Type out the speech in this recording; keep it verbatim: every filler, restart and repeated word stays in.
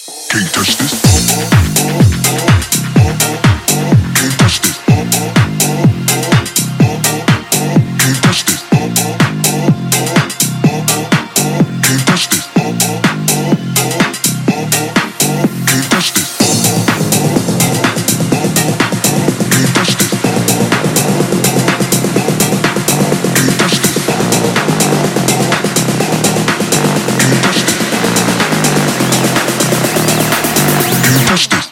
Can't touch this. Can't touch this. Can't touch this. Can't touch this. Can't touch this. Can't touch this. Can't touch this. Can't touch this.